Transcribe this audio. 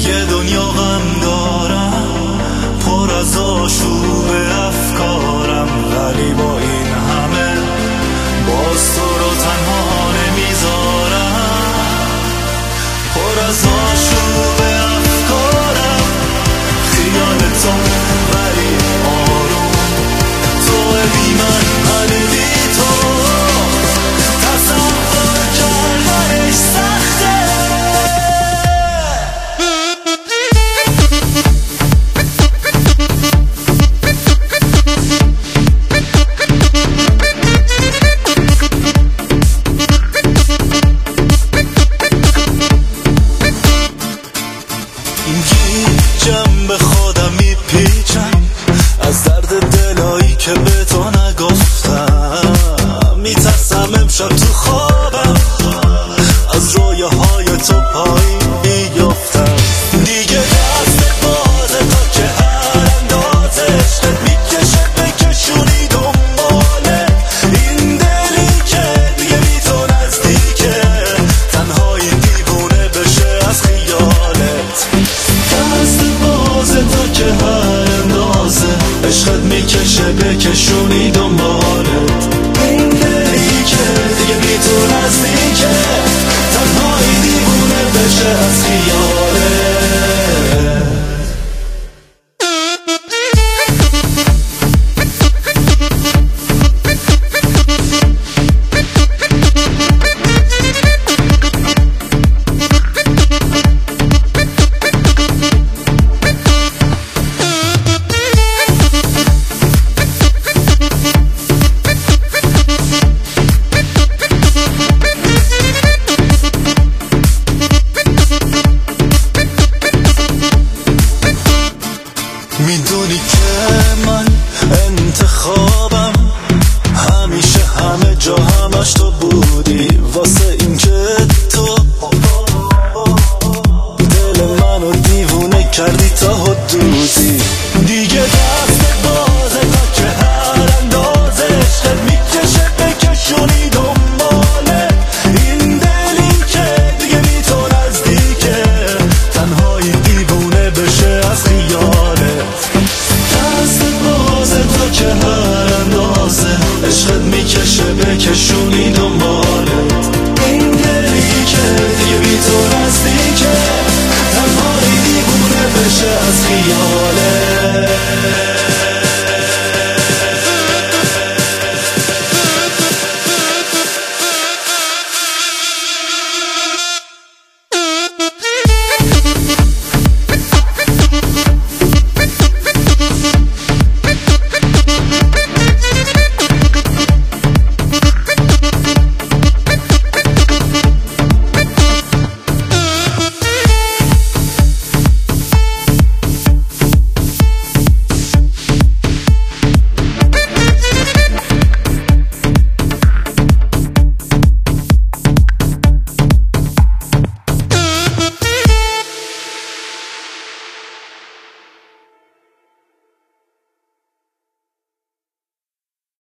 یه دنیا غم دارم پر از آشوب افکارم، ولی با این همه باز تو رو تنها نمیذارم. پر از آشوب افکارم، خیال تو ولی آروم، تو بی من ولی بی تو، تصور کردنش سخته. گیجم به خودم میپیچم از درد دلایی که به تو نگفتم، میترسم امشب تو خوابم از رویاهای تو پایین بیفتم. دیگه دست بازه تا که هر انداز عشقت میکشه بکشونی دنباله این دلی که دیگه بی تو نزدیکه، تنهایی دیوونه بشه از خیالت. دست بازه تا که هر اندازه عشقت میکشه بکشونی دنبالت این دلی که دیگه بی تو نزدیکه، تنهایی دیوونه بشه از خیالت. میدونی که من انتخابم همیشه همه جا همش تو بودی، واسه این که تو دل منو دیوونه کردی تا حدودی. دیگه دست بازه تا که هر اندازه عشقت میکشه بکشونی دنباله این دلی که دیگه بی تو نزدیکه، تنهایی دیوونه بشه از خیالت. دست بازه تا که هر اندازه عشقت میکشه بکشونی دنبالت این دلی که دیگه بی تو نزدیکه، تنهایی دیوونه بشه از خیالت.